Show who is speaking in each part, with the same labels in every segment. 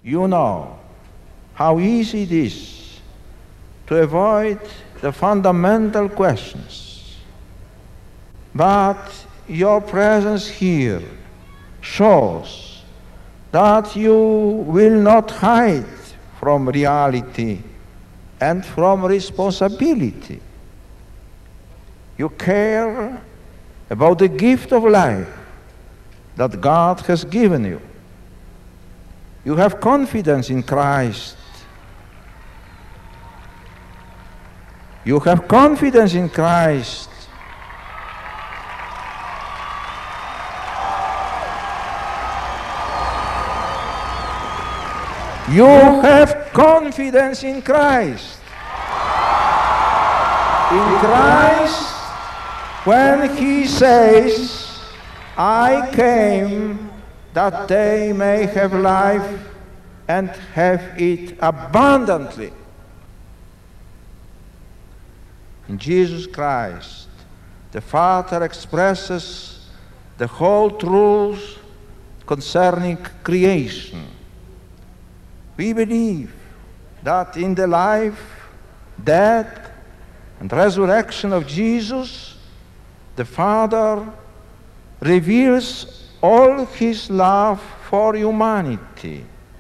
Speaker 1: You know how easy it is to avoid the fundamental questions. But your presence here shows that you will not hide from reality and from responsibility. You care about the gift of life that God has given you. You have confidence in Christ. You have confidence in Christ. You have confidence in Christ. In Christ, when he says, I came that they may have life and have it abundantly. In Jesus Christ, the Father expresses the whole truth concerning creation. We believe that in the life, death, and resurrection of Jesus, the Father reveals all his love for humanity.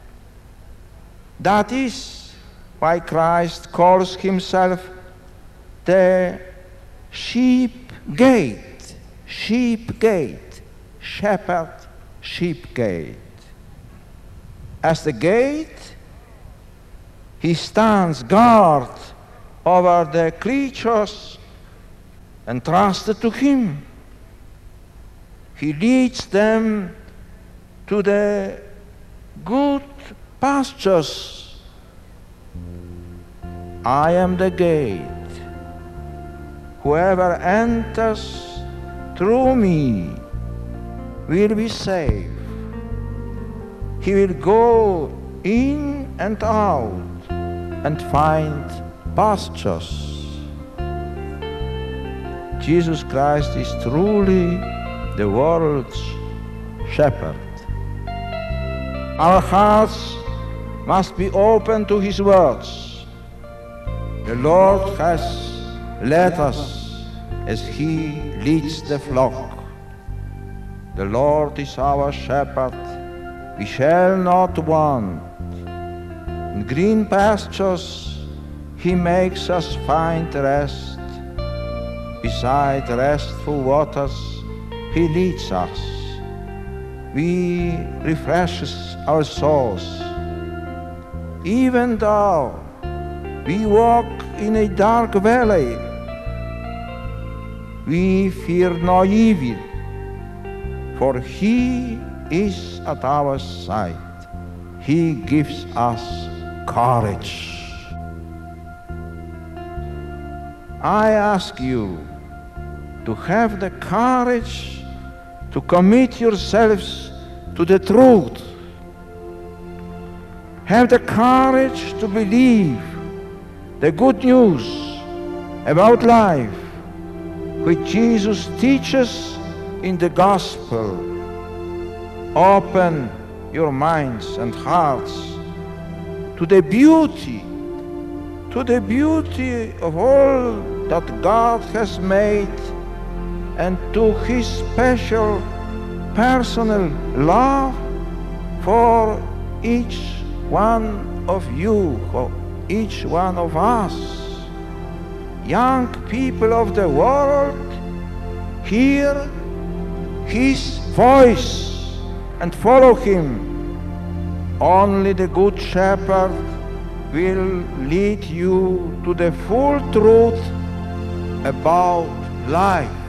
Speaker 1: That is why Christ calls himself the sheep gate, shepherd, sheep gate. As the gate, he stands guard over the creatures entrusted to him. He leads them to the good pastures. I am the gate. Whoever enters through me will be saved. He will go in and out and find pastures. Jesus Christ is truly the world's shepherd. Our hearts must be open to his words. The Lord has led us as he leads the flock. The Lord is our shepherd. We shall not want. In green pastures he makes us find rest. Beside restful waters he leads us. He refreshes our souls. Even though we walk in a dark valley, we fear no evil, for he is at our side. He gives us courage. I ask you to have the courage to commit yourselves to the truth. Have the courage to believe the good news about life which Jesus teaches in the gospel. Open your minds and hearts to the beauty of all that God has made and to his special personal love for each one of you, for each one of us. Young people of the world, hear his voice and follow him. Only the Good Shepherd will lead you to the full truth about life.